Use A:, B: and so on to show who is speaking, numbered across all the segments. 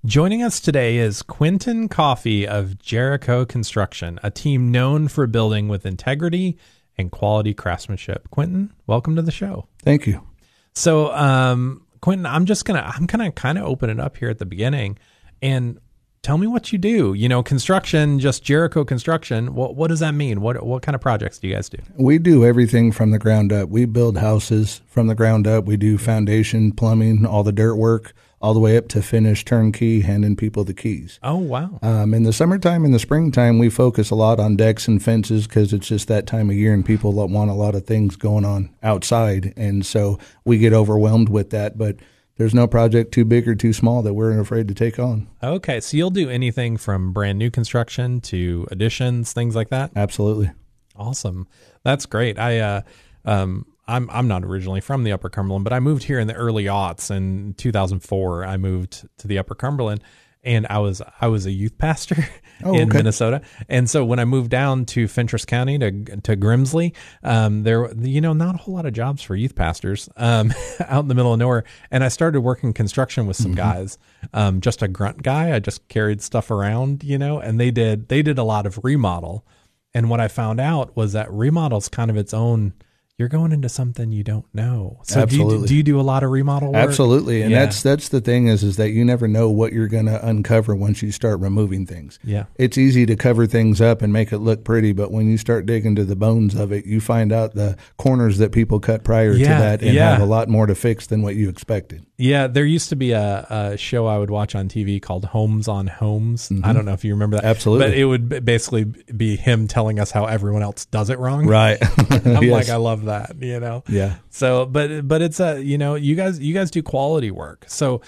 A: Joining us today is Quentin Coffey of Jericho Construction, a team known for building with integrity and quality craftsmanship. Quentin, welcome to the show.
B: Thank you.
A: So, Quentin, I'm gonna kind of open it up here at the beginning and tell me what you do. You know, construction, just Jericho Construction. What does that mean? What kind of projects do you guys do?
B: We do everything from the ground up. We build houses from the ground up. We do foundation, plumbing, all the dirt work, all the way up to finish turnkey, handing people the keys.
A: Oh, wow.
B: In the summertime and the springtime, we focus a lot on decks and fences because it's just that time of year and people want a lot of things going on outside. And so we get overwhelmed with that. But there's no project too big or too small that we're afraid to take on. Okay,
A: so you'll do anything from brand new construction to additions, things like that?
B: Absolutely.
A: Awesome. That's great. I'm not originally from the Upper Cumberland, but I moved here in the early aughts. In 2004, I moved to the Upper Cumberland, and I was a youth pastor in Minnesota. And so when I moved down to Fentress County to Grimsley, there not a whole lot of jobs for youth pastors out in the middle of nowhere. And I started working construction with some guys, just a grunt guy. I just carried stuff around, and they did a lot of remodel. And what I found out was that remodel's kind of its own. You're going into something you don't know. So
B: Absolutely.
A: Do you do a lot of remodel work?
B: Absolutely. And that's the thing is that you never know what you're going to uncover once you start removing things.
A: Yeah.
B: It's easy to cover things up and make it look pretty, but when you start digging to the bones of it, you find out the corners that people cut prior to that and have a lot more to fix than what you expected.
A: Yeah, there used to be a show I would watch on TV called Homes on Homes. I don't know if you remember that.
B: Absolutely.
A: But it would basically be him telling us how everyone else does it wrong.
B: Right.
A: I'm like, I love that,
B: Yeah.
A: So, but it's you guys do quality work. So,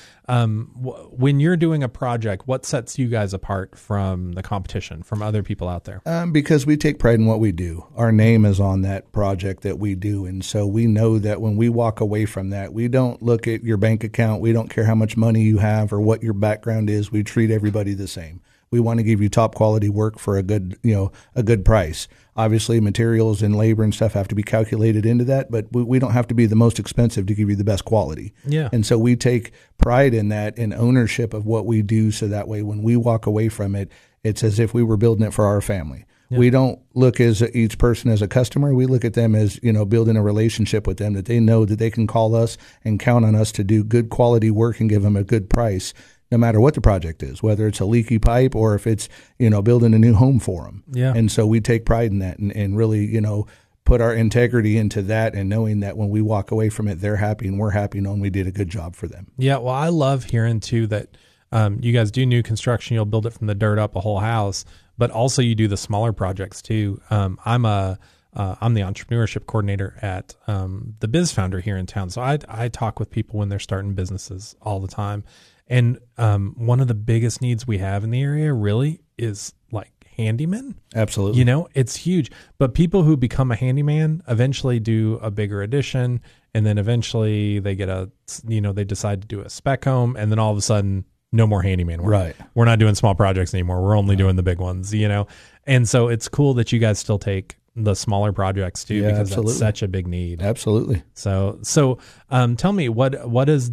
A: when you're doing a project, what sets you guys apart from the competition, from other people out there?
B: Because we take pride in what we do. Our name is on that project that we do. And so we know that when we walk away from that, we don't look at your bank account. We don't care how much money you have or what your background is. We treat everybody the same. We want to give you top quality work for a good price. Obviously, materials and labor and stuff have to be calculated into that, but we don't have to be the most expensive to give you the best quality.
A: Yeah.
B: And so we take pride in that and ownership of what we do, so that way when we walk away from it, it's as if we were building it for our family. Yeah. We don't look as each person as a customer. We look at them as, building a relationship with them, that they know that they can call us and count on us to do good quality work and give them a good price, no matter what the project is, whether it's a leaky pipe or if it's, building a new home for them.
A: Yeah.
B: And so we take pride in that and really, put our integrity into that, and knowing that when we walk away from it, they're happy and we're happy knowing we did a good job for them.
A: Yeah. Well, I love hearing too that you guys do new construction. You'll build it from the dirt up, a whole house, but also you do the smaller projects too. I'm the entrepreneurship coordinator at the Biz Founder here in town. So I talk with people when they're starting businesses all the time. And one of the biggest needs we have in the area really is like handymen.
B: Absolutely.
A: It's huge. But people who become a handyman eventually do a bigger addition, and then eventually they get they decide to do a spec home, and then all of a sudden, no more handyman work.
B: Right.
A: We're not doing small projects anymore. We're only doing the big ones, And so it's cool that you guys still take the smaller projects too, because that's such a big need.
B: Absolutely.
A: So tell me, what does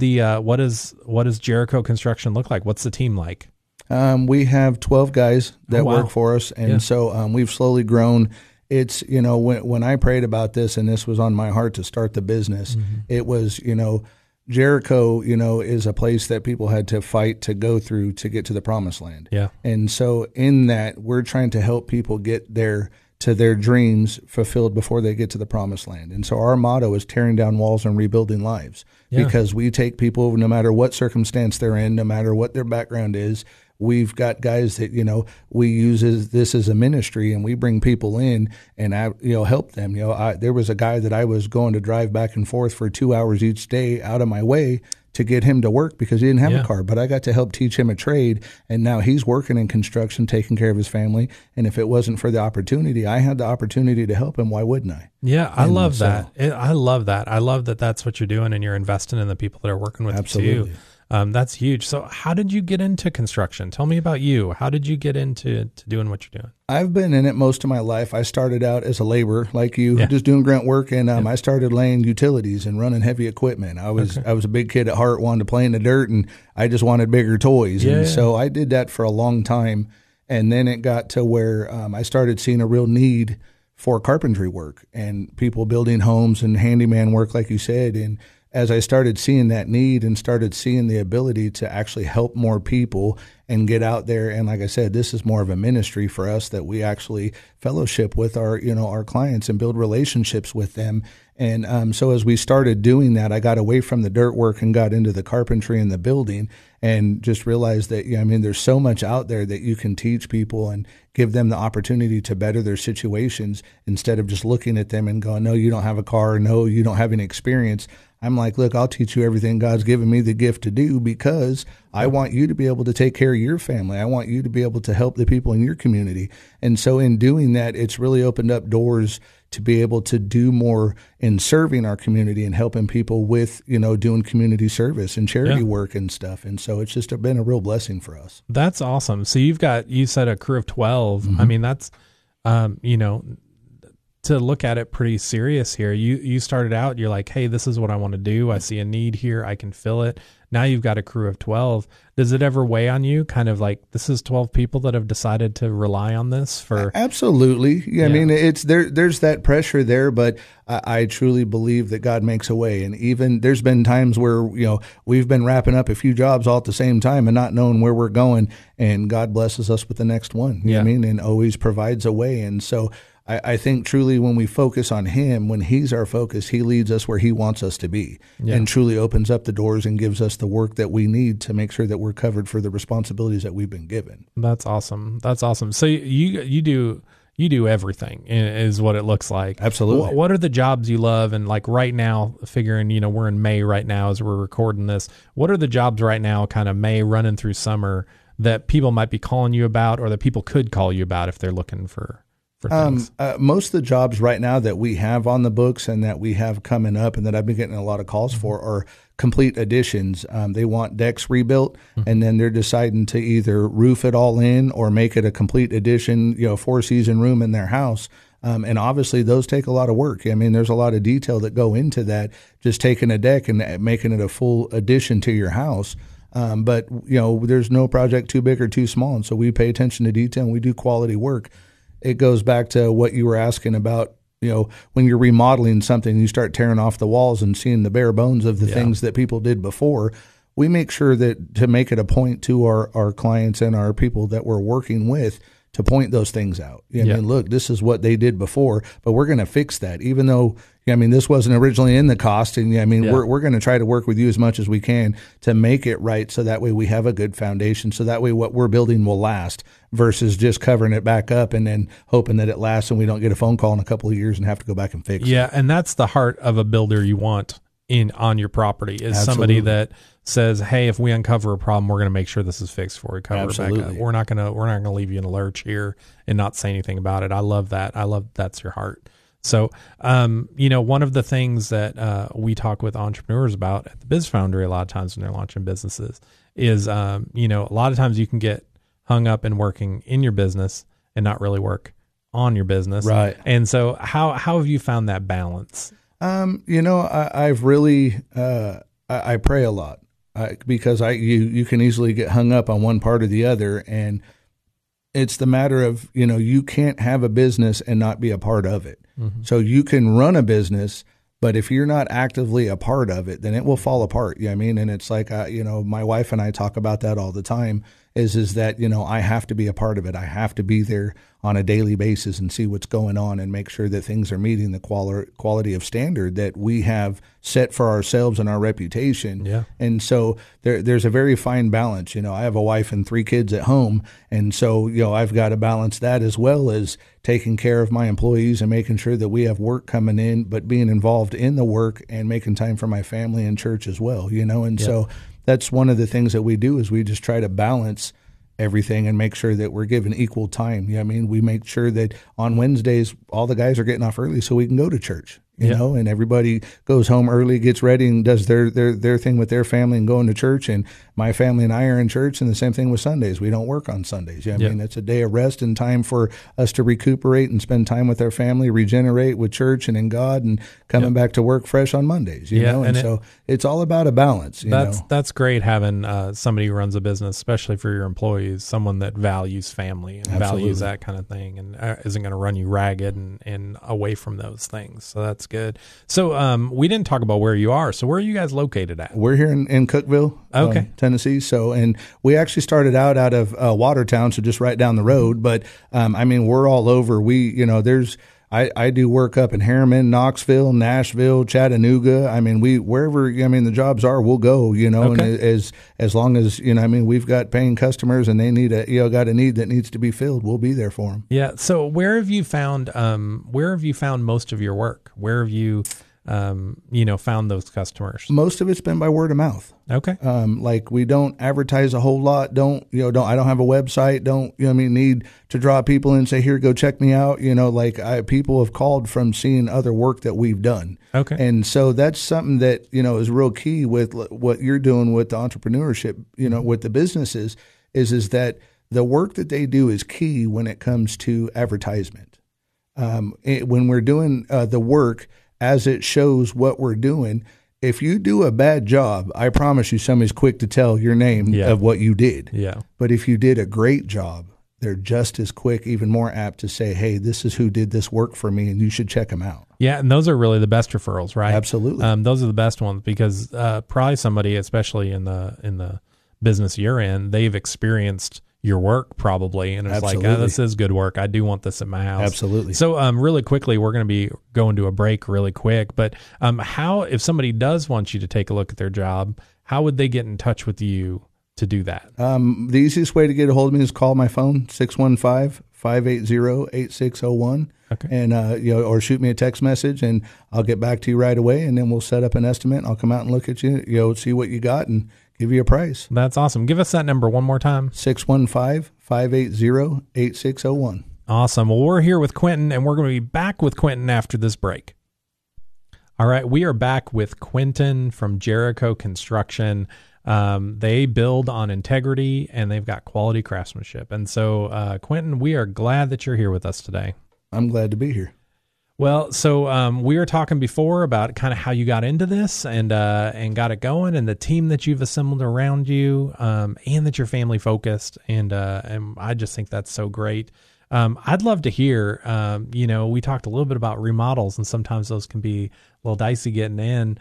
A: Jericho Construction look like? What's the team like?
B: We have 12 guys that work for us. And so we've slowly grown. It's, when I prayed about this and this was on my heart to start the business, it was, Jericho, is a place that people had to fight to go through to get to the promised land.
A: Yeah.
B: And so in that, we're trying to help people get to their dreams fulfilled before they get to the promised land. And so our motto is tearing down walls and rebuilding lives, because we take people, no matter what circumstance they're in, no matter what their background is. We've got guys that, we use this as a ministry, and we bring people in and, help them. There was a guy that I was going to drive back and forth for 2 hours each day out of my way to get him to work because he didn't have a car, but I got to help teach him a trade, and now he's working in construction, taking care of his family. And if it wasn't for the opportunity, I had the opportunity to help him. Why wouldn't I?
A: Yeah, I love that. I love that. I love that that's what you're doing, and you're investing in the people that are working with you too. That's huge. So how did you get into construction? Tell me about you. How did you get into doing what you're doing?
B: I've been in it most of my life. I started out as a laborer like you, just doing grunt work, and I started laying utilities and running heavy equipment. I was a big kid at heart, wanted to play in the dirt, and I just wanted bigger toys. And so I did that for a long time, and then it got to where I started seeing a real need for carpentry work and people building homes and handyman work, like you said. And as I started seeing that need and started seeing the ability to actually help more people and get out there, and like I said, this is more of a ministry for us that we actually fellowship with our clients and build relationships with them. And so as we started doing that, I got away from the dirt work and got into the carpentry and the building, and just realized that, there's so much out there that you can teach people and give them the opportunity to better their situations instead of just looking at them and going, no, you don't have a car, no, you don't have any experience. I'm like, look, I'll teach you everything God's given me the gift to do, because I want you to be able to take care of your family. I want you to be able to help the people in your community. And so in doing that, it's really opened up doors to be able to do more in serving our community and helping people with, doing community service and charity work and stuff. And so it's just been a real blessing for us.
A: That's awesome. So you said a crew of 12.
B: Mm-hmm.
A: I mean, that's, to look at it pretty serious here. You started out, you're like, hey, this is what I want to do. I see a need here. I can fill it. Now you've got a crew of 12. Does it ever weigh on you? Kind of like, this is 12 people that have decided to rely on this for.
B: Absolutely. Yeah. I mean, it's there's that pressure there, but I truly believe that God makes a way. And even there's been times where, we've been wrapping up a few jobs all at the same time and not knowing where we're going. And God blesses us with the next one. You know what I mean? And always provides a way. And so I think truly when we focus on Him, when He's our focus, He leads us where He wants us to be, and truly opens up the doors and gives us the work that we need to make sure that we're covered for the responsibilities that we've been given.
A: That's awesome. That's awesome. So you do everything is what it looks like.
B: Absolutely.
A: What are the jobs you love? And like right now, figuring, we're in May right now as we're recording this, what are the jobs right now, kind of May running through summer, that people might be calling you about, or that people could call you about if they're looking for things?
B: Most of the jobs right now that we have on the books and that we have coming up and that I've been getting a lot of calls for are complete additions. They want decks rebuilt, and then they're deciding to either roof it all in or make it a complete addition, 4-season room in their house. And obviously those take a lot of work. I mean, there's a lot of detail that go into that, just taking a deck and making it a full addition to your house. But there's no project too big or too small. And so we pay attention to detail and we do quality work. It goes back to what you were asking about, when you're remodeling something, you start tearing off the walls and seeing the bare bones of the things that people did before. We make sure that to make it a point to our clients and our people that we're working with to point those things out. I mean, look, this is what they did before, but we're going to fix that, even though, this wasn't originally in the cost. And we're going to try to work with you as much as we can to make it right. So that way we have a good foundation. So that way what we're building will last, versus just covering it back up and then hoping that it lasts and we don't get a phone call in a couple of years and have to go back and fix it.
A: Yeah. And that's the heart of a builder you want on your property is somebody that says, hey, if we uncover a problem, we're going to make sure this is fixed before we cover it back up. We're not going to leave you in a lurch here and not say anything about it. I love that. That's your heart. So, one of the things that we talk with entrepreneurs about at the Biz Foundry a lot of times when they're launching businesses is, a lot of times you can get hung up in working in your business and not really work on your business.
B: Right.
A: And so how have you found that balance?
B: I've really, I pray a lot because you can easily get hung up on one part or the other. And it's the matter of, you can't have a business and not be a part of it. Mm-hmm. So you can run a business, but if you're not actively a part of it, then it will fall apart. You know what I mean? And it's like, my wife and I talk about that all the time is that, I have to be a part of it. I have to be there on a daily basis and see what's going on and make sure that things are meeting the quality of standard that we have set for ourselves and our reputation.
A: Yeah.
B: And so there's a very fine balance. I have a wife and 3 kids at home. And so, I've got to balance that as well as taking care of my employees and making sure that we have work coming in, but being involved in the work and making time for my family and church as well, And so that's one of the things that we do is we just try to balance everything and make sure that we're given equal time. We make sure that on Wednesdays, all the guys are getting off early so we can go to church, and everybody goes home early, gets ready and does their thing with their family and going to church. And my family and I are in church, and the same thing with Sundays. We don't work on Sundays. I mean, it's a day of rest and time for us to recuperate and spend time with our family, regenerate with church and in God, and coming back to work fresh on Mondays. You know, and so it's all about a balance.
A: That's great having somebody who runs a business, especially for your employees, someone that values family and values that kind of thing, and isn't going to run you ragged and away from those things. So that's good. So we didn't talk about where you are. So where are you guys located at?
B: We're here in Cookeville, Tennessee. So, and we actually started out of Watertown, so just right down the road. But I mean, we're all over. I do work up in Harriman, Knoxville, Nashville, Chattanooga. I mean, wherever the jobs are, we'll go. And as long as we've got paying customers and they need got a need that needs to be filled, we'll be there for them.
A: Yeah. So where have you found most of your work? Where have you found those customers?
B: Most of it's been by word of mouth.
A: Okay.
B: Like we don't advertise a whole lot. I don't have a website. Need to draw people in and say, here, go check me out. People have called from seeing other work that we've done.
A: Okay.
B: And so that's something that, is real key with what you're doing with the entrepreneurship, with the businesses is that the work that they do is key when it comes to advertisement. When we're doing the work, as it shows what we're doing, if you do a bad job, I promise you somebody's quick to tell your name of what you did.
A: Yeah.
B: But if you did a great job, they're just as quick, even more apt to say, hey, this is who did this work for me, and you should check them out.
A: Yeah, and those are really the best referrals, right?
B: Absolutely.
A: Those are the best ones because probably somebody, especially in the business you're in, they've experienced your work probably, and it's like, this is good work. I do want this at my house.
B: Absolutely.
A: So really quickly, we're going to be going to a break really quick, but how, if somebody does want you to take a look at their job, how would they get in touch with you to do that?
B: The easiest way to get a hold of me is call my phone, 615-580-8601.
A: Okay.
B: And, or shoot me a text message and I'll get back to you right away. And then we'll set up an estimate. I'll come out and look at you, see what you got and give you a price.
A: That's awesome. Give us that number one more time.
B: 615-580-8601.
A: Awesome. Well, we're here with Quentin, and we're going to be back with Quentin after this break. All right. We are back with Quentin from Jericho Construction. They build on integrity, and they've got quality craftsmanship. And so, Quentin, we are glad that you're here with us today.
B: I'm glad to be here.
A: Well, so we were talking before about kind of how you got into this and got it going, and the team that you've assembled around you, and that you're family focused, and I just think that's so great. I'd love to hear. We talked a little bit about remodels, and sometimes those can be a little dicey getting in.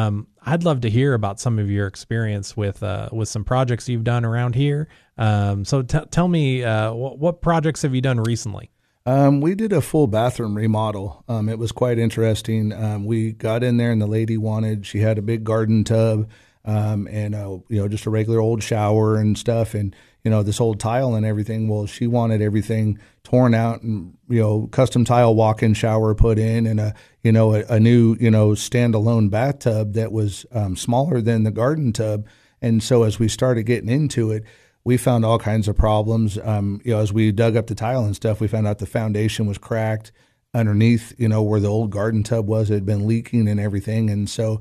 A: I'd love to hear about some of your experience with some projects you've done around here. So tell me, what projects have you done recently?
B: We did a full bathroom remodel. It was quite interesting. We got in there and the lady she had a big garden tub, and just a regular old shower and stuff, and this old tile and everything. Well, she wanted everything torn out and custom tile walk-in shower put in, and a new standalone bathtub that was smaller than the garden tub. And so as we started getting into it, we found all kinds of problems. As we dug up the tile and stuff, we found out the foundation was cracked underneath, where the old garden tub was. It had been leaking and everything. And so,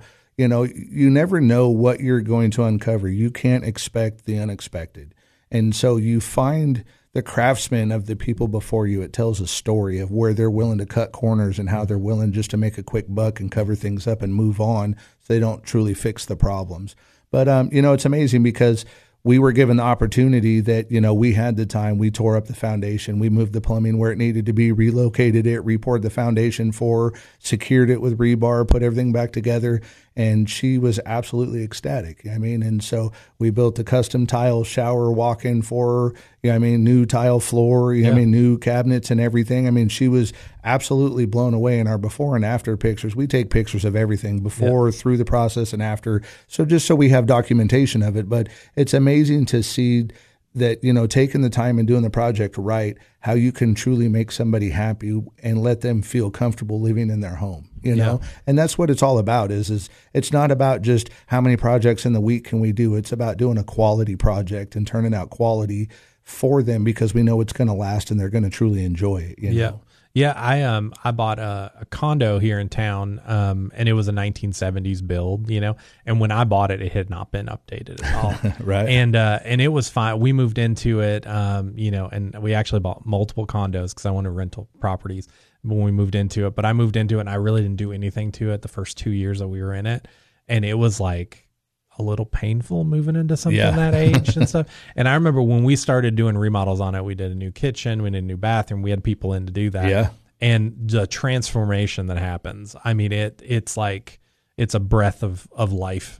B: you never know what you're going to uncover. You can't expect the unexpected. And so you find the craftsmen of the people before you. It tells a story of where they're willing to cut corners and how they're willing just to make a quick buck and cover things up and move on so they don't truly fix the problems. But, it's amazing because we were given the opportunity that, we had the time. We tore up the foundation. We moved the plumbing where it needed to be, relocated it, re-poured the foundation secured it with rebar, put everything back together. And she was absolutely ecstatic. And so we built a custom tile shower walk-in for her, new tile floor, new cabinets and everything. She was absolutely blown away in our before and after pictures. We take pictures of everything before, through the process, and after. So just so we have documentation of it. But it's amazing to see that, taking the time and doing the project right, how you can truly make somebody happy and let them feel comfortable living in their home, know? And that's what it's all about is it's not about just how many projects in the week can we do. It's about doing a quality project and turning out quality for them because we know it's going to last and they're going to truly enjoy it. You know?
A: Yeah, I bought a condo here in town, and it was a 1970s build, and when I bought it, it had not been updated at all.
B: Right.
A: And it was fine. We moved into it, and we actually bought multiple condos because I wanted rental properties when we moved into it. But I moved into it and I really didn't do anything to it the first 2 years that we were in it. And it was like a little painful moving into something that age and stuff. And I remember when we started doing remodels on it, we did a new kitchen, we did a new bathroom, we had people in to do that.
B: Yeah.
A: And the transformation that happens, I mean, it's like, it's a breath of life,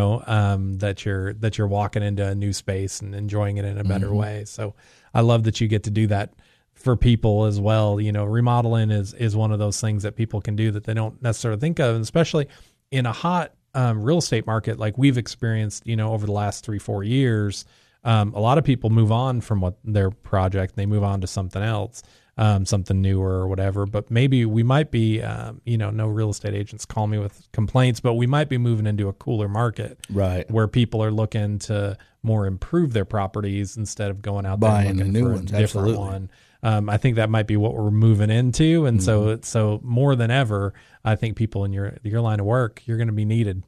A: that you're walking into a new space and enjoying it in a better way. So I love that you get to do that for people as well. Remodeling is one of those things that people can do that they don't necessarily think of, and especially in a hot real estate market like we've experienced, over the last 3-4 years. A lot of people move on from what their project, they move on to something else, something newer or whatever. But maybe we might be, no real estate agents call me with complaints, but we might be moving into a cooler market,
B: right,
A: where people are looking to more improve their properties instead of going out
B: buying
A: there and looking
B: new
A: for
B: ones.
A: a different
B: Absolutely.
A: one. I think that might be what we're moving into. And so more than ever, I think people in your line of work, you're going to be needed.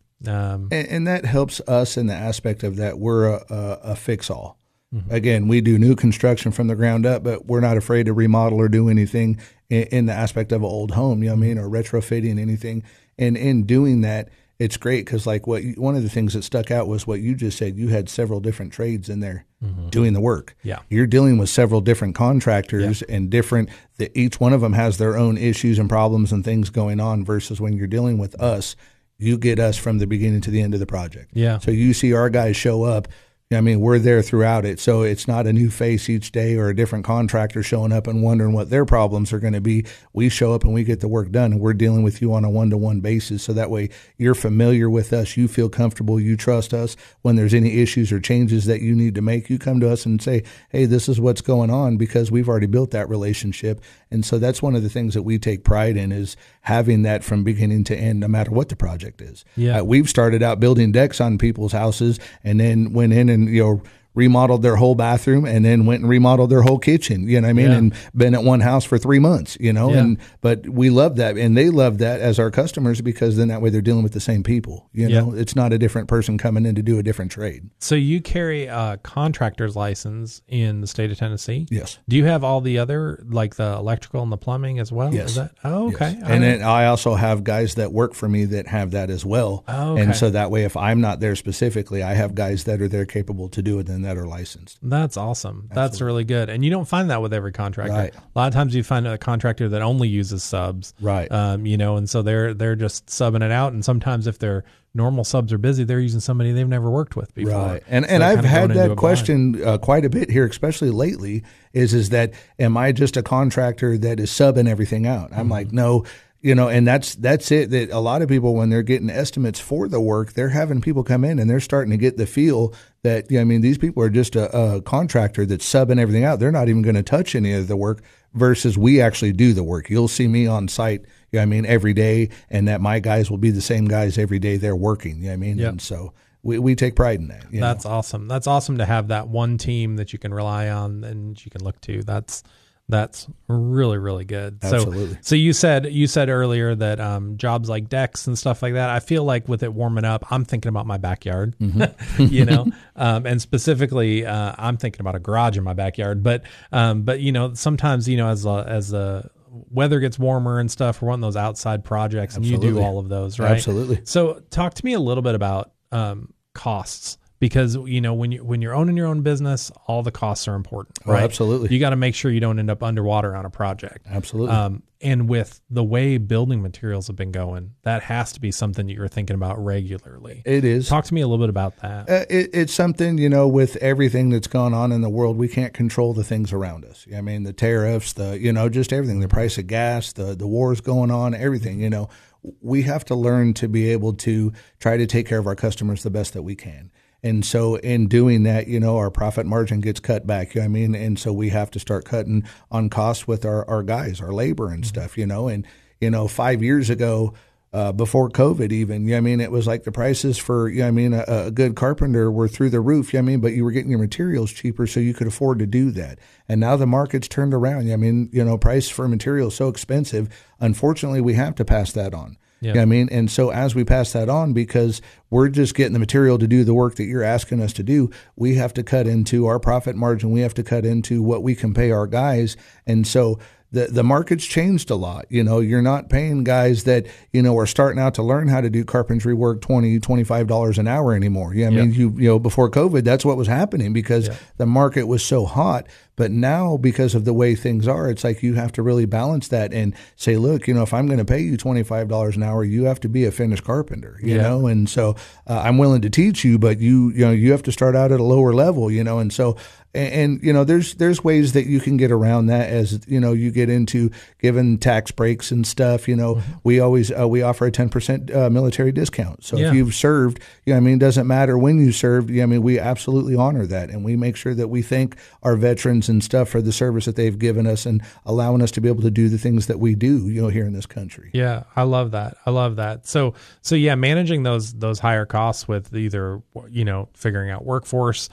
B: And that helps us in the aspect of that we're a fix-all. Again, we do new construction from the ground up, but we're not afraid to remodel or do anything in the aspect of an old home, or retrofitting anything. And in doing that, it's great because one of the things that stuck out was what you just said. You had several different trades in there doing the work.
A: Yeah.
B: You're dealing with several different contractors and each one of them has their own issues and problems and things going on versus when you're dealing with us, you get us from the beginning to the end of the project.
A: Yeah.
B: So you see our guys show up. We're there throughout it. So it's not a new face each day or a different contractor showing up and wondering what their problems are going to be. We show up and we get the work done, and we're dealing with you on a one-to-one basis. So that way you're familiar with us. You feel comfortable. You trust us. When there's any issues or changes that you need to make, you come to us and say, hey, this is what's going on, because we've already built that relationship. And so that's one of the things that we take pride in, is having that from beginning to end, no matter what the project is.
A: Yeah.
B: We've started out building decks on people's houses and then went in and remodeled their whole bathroom and then went and remodeled their whole kitchen, and been at one house for 3 months, but we love that, and they love that as our customers, because then that way they're dealing with the same people, it's not a different person coming in to do a different trade.
A: So you carry a contractor's license in the state of Tennessee?
B: Yes.
A: Do you have all the other, like the electrical and the plumbing as well?
B: Yes.
A: Is that? Oh, okay.
B: Yes. And then I also have guys that work for me that have that as well.
A: Oh, okay.
B: And so that way, if I'm not there specifically, I have guys that are there capable to do it and that are licensed.
A: That's awesome. Absolutely. That's really good. And you don't find that with every contractor.
B: Right.
A: A lot of times you find a contractor that only uses subs.
B: Right.
A: And so they're just subbing it out. And sometimes if their normal subs are busy, they're using somebody they've never worked with before.
B: Right. And I've had that question quite a bit here, especially lately, is that, am I just a contractor that is subbing everything out? I'm like, no. And that's it. That a lot of people, when they're getting estimates for the work, they're having people come in and they're starting to get the feel that, these people are just a contractor that's subbing everything out. They're not even going to touch any of the work, versus we actually do the work. You'll see me on site, every day, and that my guys will be the same guys every day they're working. Yep. And so we take pride in that.
A: That's awesome. That's awesome to have that one team that you can rely on and you can look to. That's really, really good.
B: Absolutely.
A: So you said earlier that jobs like decks and stuff like that, I feel like with it warming up, I'm thinking about my backyard, and specifically, I'm thinking about a garage in my backyard. But sometimes, as the weather gets warmer and stuff, we're wanting those outside projects.
B: Absolutely.
A: And you do all of those, right?
B: Absolutely.
A: So talk to me a little bit about costs. Because, when you're owning your own business, all the costs are important, right?
B: Oh, absolutely.
A: You got to make sure you don't end up underwater on a project.
B: Absolutely.
A: And with the way building materials have been going, that has to be something that you're thinking about regularly.
B: It is.
A: Talk to me a little bit about that.
B: It's something, with everything that's gone on in the world, we can't control the things around us. The tariffs, just everything, the price of gas, the wars going on, everything, we have to learn to be able to try to take care of our customers the best that we can. And so in doing that, our profit margin gets cut back, and so we have to start cutting on costs with our guys, our labor and stuff, and 5 years ago, before COVID even. You know what I mean? It was like the prices for, you know what I mean, a good carpenter were through the roof, you know what I mean, but you were getting your materials cheaper so you could afford to do that. And now the market's turned around. You know what I mean, you know, price for materials so expensive. Unfortunately, we have to pass that on. Yeah. You know what I mean? And so as we pass that on, because we're just getting the material to do the work that you're asking us to do, we have to cut into our profit margin. We have to cut into what we can pay our guys. And so the market's changed a lot. You know, you're not paying guys that, you know, are starting out to learn how to do carpentry work $20-$25 an hour anymore. Yeah, I mean, you know, before COVID, that's what was happening because the market was so hot. But now, because of the way things are, it's like you have to really balance that and say, look, you know, if I'm going to pay you $25 an hour, you have to be a finished carpenter, you know. And so I'm willing to teach you, but you know, you have to start out at a lower level, you know. And so, and you know, there's ways that you can get around that as, you know, you get into giving tax breaks and stuff. You know, we always we offer a 10% military discount. So if you've served, you know, I mean, it doesn't matter when you served. You know, I mean, we absolutely honor that, and we make sure that we thank our veterans and stuff for the service that they've given us and allowing us to be able to do the things that we do, you know, here in this country.
A: Yeah, I love that. I love that. So yeah, managing those higher costs with either, you know, figuring out workforce,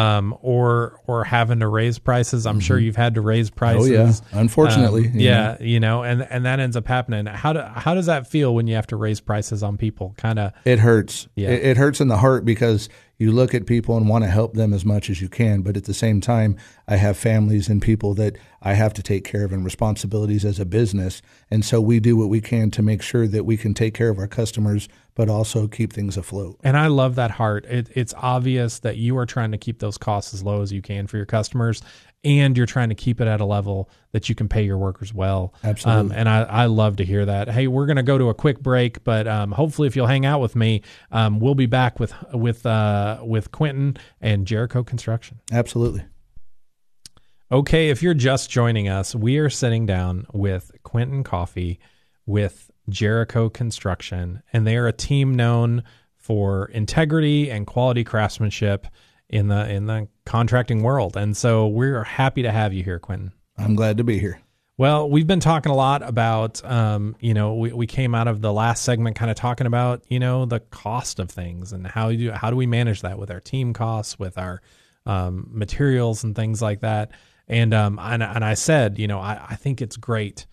A: or having to raise prices. I'm sure you've had to raise prices.
B: Oh yeah, unfortunately.
A: You know, and that ends up happening. How does that feel when you have to raise prices on people? Kind of.
B: It hurts. Yeah. It hurts in the heart because you look at people and want to help them as much as you can, but at the same time, I have families and people that I have to take care of and responsibilities as a business. And so we do what we can to make sure that we can take care of our customers, but also keep things afloat.
A: And I love that heart. It's obvious that you are trying to keep those costs as low as you can for your customers, and you're trying to keep it at a level that you can pay your workers well.
B: Absolutely.
A: And I love to hear that. Hey, we're going to go to a quick break, but hopefully if you'll hang out with me, we'll be back with Quentin and Jericho Construction.
B: Absolutely.
A: Okay, if you're just joining us, we are sitting down with Quentin Coffey with Jericho Construction, and they are a team known for integrity and quality craftsmanship in the contracting world. And so we're happy to have you here, Quentin.
B: I'm glad to be here.
A: Well, we've been talking a lot about, you know, we came out of the last segment kind of talking about, you know, the cost of things and how do we manage that with our team costs, with our materials and things like that. And I said, you know, I think it's great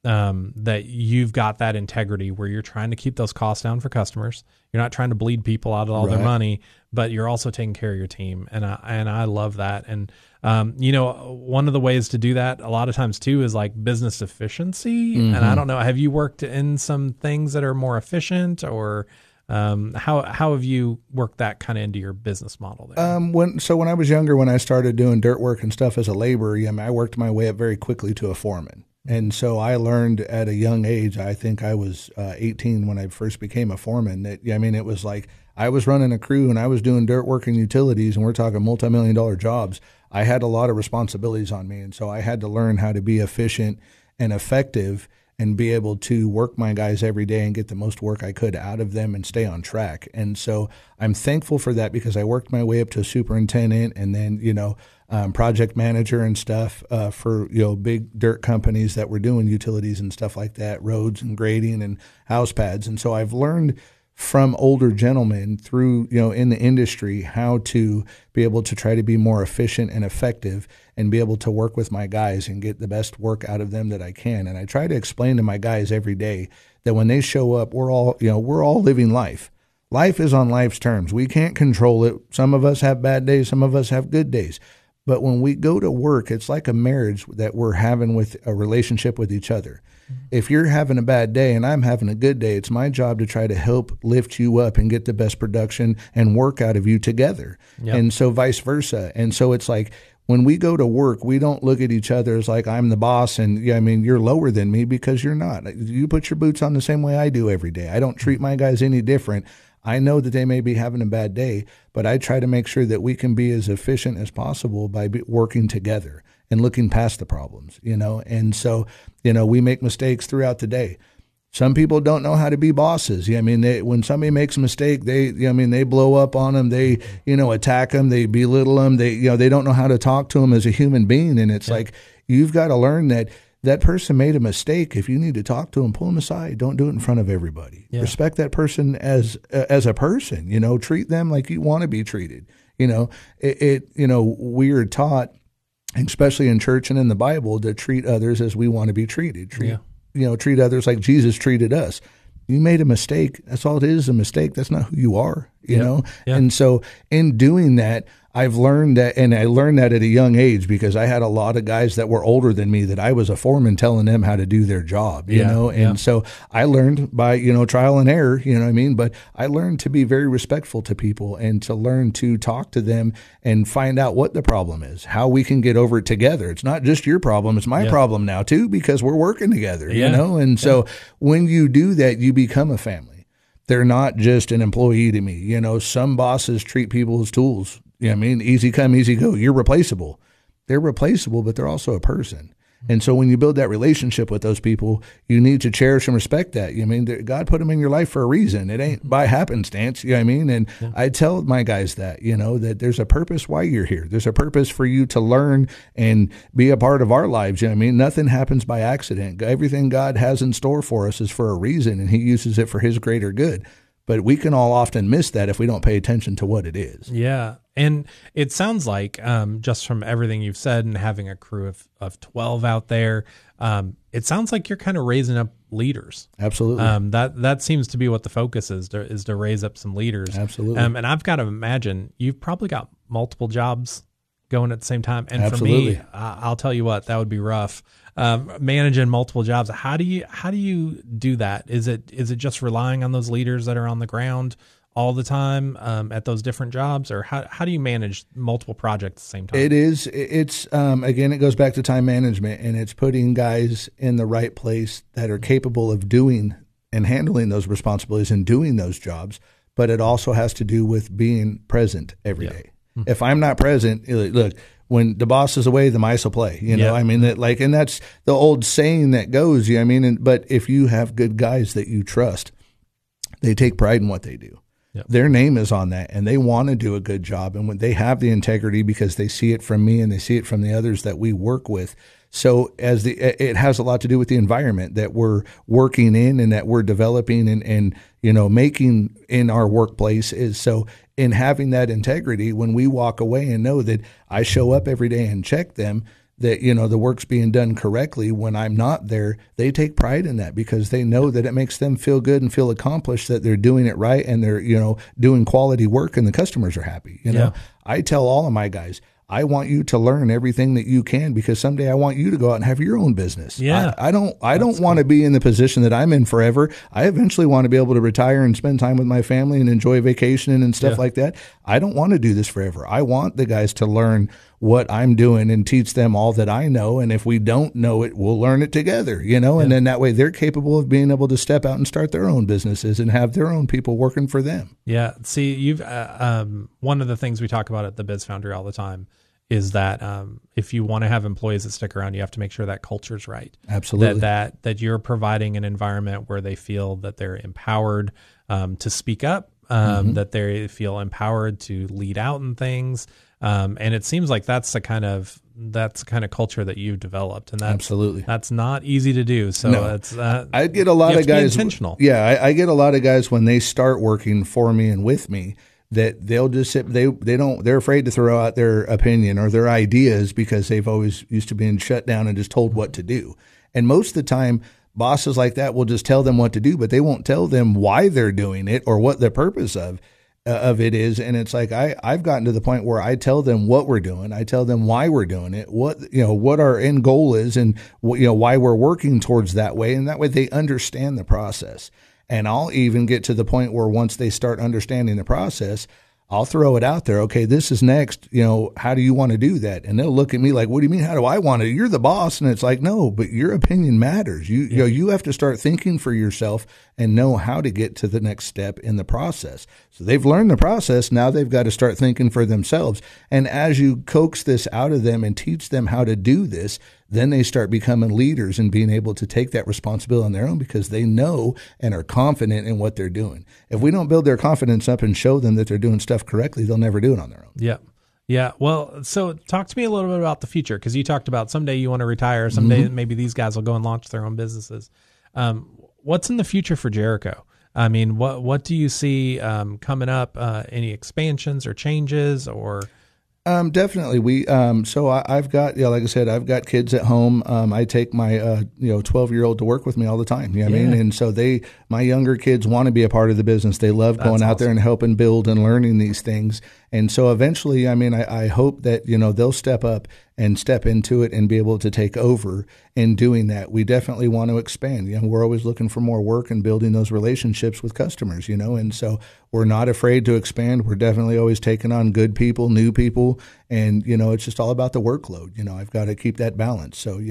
A: that you've got that integrity where you're trying to keep those costs down for customers. You're not trying to bleed people out of all their money, but you're also taking care of your team. And I love that. And, you know, one of the ways to do that a lot of times too is like business efficiency. And I don't know, have you worked in some things that are more efficient, or how have you worked that kind of into your business model there?
B: When I was younger, when I started doing dirt work and stuff as a laborer, I worked my way up very quickly to a foreman. And so I learned at a young age, I think I was 18 when I first became a foreman, that, I mean, it was like I was running a crew and I was doing dirt work and utilities, and we're talking multi-million-dollar jobs. I had a lot of responsibilities on me. And so I had to learn how to be efficient and effective and be able to work my guys every day and get the most work I could out of them and stay on track. And so I'm thankful for that, because I worked my way up to a superintendent and then, you know, project manager and stuff for, you know, big dirt companies that were doing utilities and stuff like that, roads and grading and house pads. And so I've learned from older gentlemen through, you know, in the industry, how to be able to try to be more efficient and effective and be able to work with my guys and get the best work out of them that I can. And I try to explain to my guys every day that when they show up, we're all living life. Life is on life's terms. We can't control it. Some of us have bad days. Some of us have good days. But when we go to work, it's like a marriage that we're having with a relationship with each other. If you're having a bad day and I'm having a good day, it's my job to try to help lift you up and get the best production and work out of you together. Yep. And so vice versa. And so it's like when we go to work, we don't look at each other as like I'm the boss and, yeah, I mean, you're lower than me, because you're not. You put your boots on the same way I do every day. I don't treat my guys any different. I know that they may be having a bad day, but I try to make sure that we can be as efficient as possible by working together and looking past the problems, you know. And so, you know, we make mistakes throughout the day. Some people don't know how to be bosses. I mean, when somebody makes a mistake, they blow up on them. They, you know, attack them. They belittle them. They don't know how to talk to them as a human being. And it's like, you've got to learn that that person made a mistake. If you need to talk to them, pull them aside. Don't do it in front of everybody.
A: Yeah.
B: Respect that person as a person. You know, treat them like you want to be treated. You know, we are taught, especially in church and in the Bible, to treat others as we want to be treated. Treat others like Jesus treated us. You made a mistake. That's all it is, a mistake. That's not who you are, you know? Yeah. And so in doing that, I've learned that, and I learned that at a young age because I had a lot of guys that were older than me that I was a foreman telling them how to do their job, you know? And so I learned by, trial and error, you know what I mean? But I learned to be very respectful to people and to learn to talk to them and find out what the problem is, how we can get over it together. It's not just your problem. It's my problem now too, because we're working together, you know? And so when you do that, you become a family. They're not just an employee to me. You know, some bosses treat people as tools. You know what I mean? Easy come, easy go. You're replaceable. They're replaceable, but they're also a person. And so when you build that relationship with those people, you need to cherish and respect that. You know what I mean? God put them in your life for a reason. It ain't by happenstance. You know what I mean? And I tell my guys that, that there's a purpose why you're here. There's a purpose for you to learn and be a part of our lives. You know what I mean? Nothing happens by accident. Everything God has in store for us is for a reason, and he uses it for his greater good. But we can all often miss that if we don't pay attention to what it is.
A: Yeah. And it sounds like, just from everything you've said and having a crew of 12 out there, it sounds like you're kind of raising up leaders.
B: Absolutely.
A: That seems to be what the focus is to raise up some leaders.
B: Absolutely.
A: And I've got to imagine you've probably got multiple jobs going at the same time. And
B: Absolutely.
A: for me, I'll tell you what, that would be rough. Managing multiple jobs. How do you do that? Is it just relying on those leaders that are on the ground all the time at those different jobs, or how do you manage multiple projects at the same time?
B: It's again, it goes back to time management, and it's putting guys in the right place that are capable of doing and handling those responsibilities and doing those jobs. But it also has to do with being present every day. If I'm not present, look, when the boss is away, the mice will play. You know, I mean, and that's the old saying that goes. You know, I mean, but if you have good guys that you trust, they take pride in what they do. Yep. Their name is on that, and they want to do a good job. And when they have the integrity, because they see it from me and they see it from the others that we work with. So it has a lot to do with the environment that we're working in and that we're developing and making in our workplace is so. In having that integrity, when we walk away and know that I show up every day and check them, that, the work's being done correctly when I'm not there, they take pride in that because they know that it makes them feel good and feel accomplished, that they're doing it right and they're, doing quality work and the customers are happy. I tell all of my guys, I want you to learn everything that you can because someday I want you to go out and have your own business.
A: Yeah.
B: I don't want to be in the position that I'm in forever. I eventually want to be able to retire and spend time with my family and enjoy vacation and stuff like that. I don't want to do this forever. I want the guys to learn what I'm doing and teach them all that I know. And if we don't know it, we'll learn it together, and then that way they're capable of being able to step out and start their own businesses and have their own people working for them.
A: Yeah. See, you've, one of the things we talk about at the Biz Foundry all the time is that if you want to have employees that stick around, you have to make sure that culture's right.
B: Absolutely.
A: That you're providing an environment where they feel that they're empowered to speak up, that they feel empowered to lead out in things. And it seems like that's the kind of culture that you've developed, and that's not easy to do. So it's
B: I get a lot of guys
A: intentional.
B: Yeah, I get a lot of guys when they start working for me and with me that they'll just sit, they're afraid to throw out their opinion or their ideas because they've always used to being shut down and just told what to do. And most of the time, bosses like that will just tell them what to do, but they won't tell them why they're doing it or what the purpose of it is. And it's like I've gotten to the point where I tell them what we're doing, I tell them why we're doing it, what our end goal is, and why we're working towards that way, and that way they understand the process. And I'll even get to the point where once they start understanding the process, I'll throw it out there. Okay, this is next. How do you want to do that? And they'll look at me like, what do you mean? How do I want it? You're the boss. And it's like, no, but your opinion matters. You have to start thinking for yourself and know how to get to the next step in the process. So they've learned the process. Now they've got to start thinking for themselves. And as you coax this out of them and teach them how to do this, then they start becoming leaders and being able to take that responsibility on their own because they know and are confident in what they're doing. If we don't build their confidence up and show them that they're doing stuff correctly, they'll never do it on their own.
A: Yeah. Yeah. Well, so talk to me a little bit about the future, because you talked about someday you want to retire. Someday maybe these guys will go and launch their own businesses. What's in the future for Jericho? I mean, what do you see coming up? Any expansions or changes or?
B: Definitely. I've got, like I said, I've got kids at home. I take my, 12-year-old to work with me all the time. You know what I mean? And so my younger kids want to be a part of the business. They love going out there and helping build and learning these things. And so eventually, I mean, I hope that, they'll step up and step into it and be able to take over. In doing that, we definitely want to expand. We're always looking for more work and building those relationships with customers, and so we're not afraid to expand. We're definitely always taking on good people, new people, and, it's just all about the workload. I've got to keep that balance. So,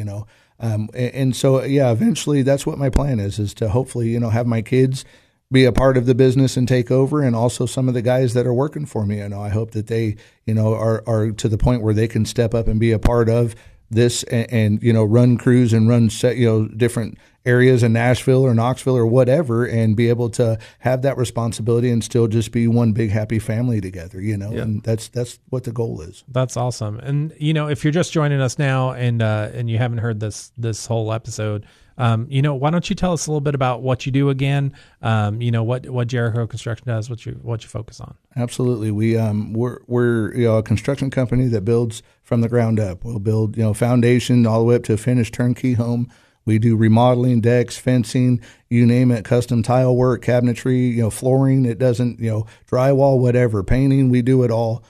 B: eventually that's what my plan is to hopefully, have my kids be a part of the business and take over, and also some of the guys that are working for me. I hope that they, are to the point where they can step up and be a part of this and run crews and run different areas in Nashville or Knoxville or whatever, and be able to have that responsibility and still just be one big happy family together, and that's what the goal is.
A: That's awesome. And, if you're just joining us now and you haven't heard this whole episode, why don't you tell us a little bit about what you do again? What Jericho Construction does, what you focus on.
B: Absolutely. We're a construction company that builds from the ground up. We'll build, foundation all the way up to a finished turnkey home. We do remodeling, decks, fencing, you name it, custom tile work, cabinetry, flooring. It doesn't, drywall, whatever, painting, we do it all.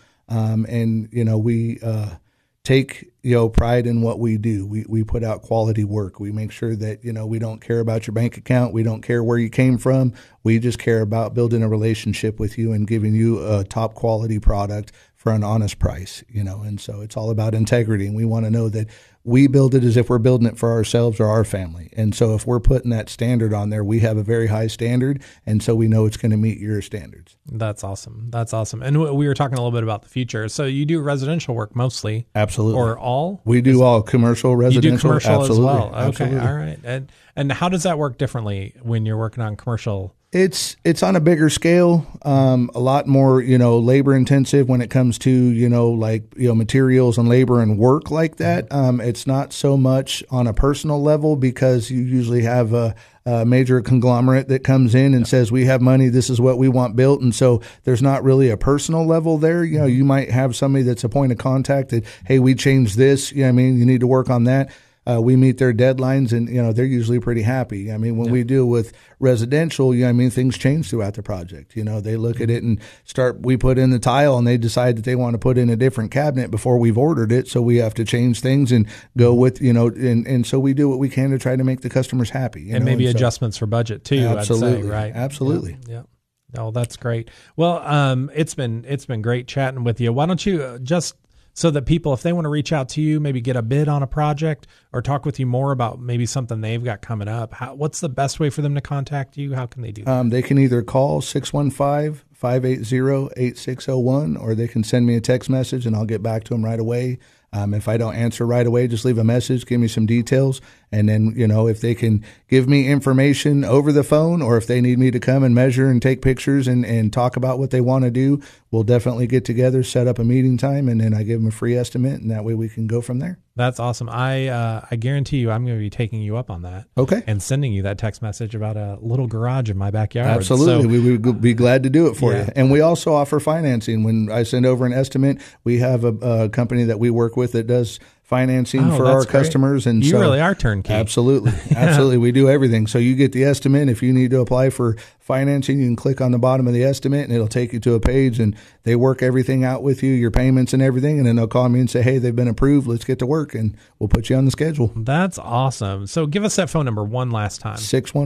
B: We take, pride in what we do. We put out quality work. We make sure that, we don't care about your bank account. We don't care where you came from. We just care about building a relationship with you and giving you a top quality product for an honest price, and so it's all about integrity. And we want to know that we build it as if we're building it for ourselves or our family. And so if we're putting that standard on there, we have a very high standard. And so we know it's going to meet your standards.
A: That's awesome. That's awesome. And we were talking a little bit about the future. So you do residential work mostly.
B: Absolutely.
A: Or all?
B: We do all commercial, residential.
A: You do commercial
B: Absolutely.
A: as well. Okay.
B: Absolutely.
A: All right. And how does that work differently when you're working on commercial?
B: It's on a bigger scale, a lot more, labor intensive when it comes to, materials and labor and work like that. It's not so much on a personal level, because you usually have a major conglomerate that comes in and says, we have money, this is what we want built. And so there's not really a personal level there. You might have somebody that's a point of contact that, hey, we changed this. You need to work on that. We meet their deadlines, and, they're usually pretty happy. When we deal with residential, things change throughout the project. They look at it and we put in the tile and they decide that they want to put in a different cabinet before we've ordered it. So we have to change things and go with, and so we do what we can to try to make the customers happy.
A: And maybe adjustments for budget too.
B: Absolutely.
A: I'd say, right?
B: Absolutely.
A: Yeah. Oh, that's great. Well, it's been great chatting with you. Why don't you just, so that people, if they want to reach out to you, maybe get a bid on a project or talk with you more about maybe something they've got coming up, what's the best way for them to contact you? How can they do that?
B: They can either call 615-580-8601, or they can send me a text message and I'll get back to them right away. If I don't answer right away, just leave a message, give me some details. And then, if they can give me information over the phone, or if they need me to come and measure and take pictures and talk about what they want to do, we'll definitely get together, set up a meeting time, and then I give them a free estimate, and that way we can go from there.
A: That's awesome. I guarantee you I'm going to be taking you up on that.
B: Okay.
A: And sending you that text message about a little garage in my backyard.
B: Absolutely. So, we would be glad to do it for you. And we also offer financing. When I send over an estimate, we have a company that we work with that does financing for our customers. And
A: you really are turnkey.
B: Absolutely. Absolutely. We do everything. So you get the estimate. If you need to apply for financing, you can click on the bottom of the estimate and it'll take you to a page, and they work everything out with you, your payments and everything. And then they'll call me and say, hey, they've been approved. Let's get to work, and we'll put you on the schedule.
A: That's awesome. So give us that phone number one last time.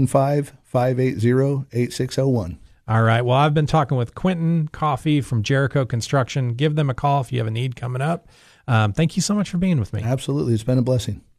B: 615-580-8601.
A: All right. Well, I've been talking with Quentin Coffey from Jericho Construction. Give them a call if you have a need coming up. Thank you so much for being with me.
B: Absolutely. It's been a blessing.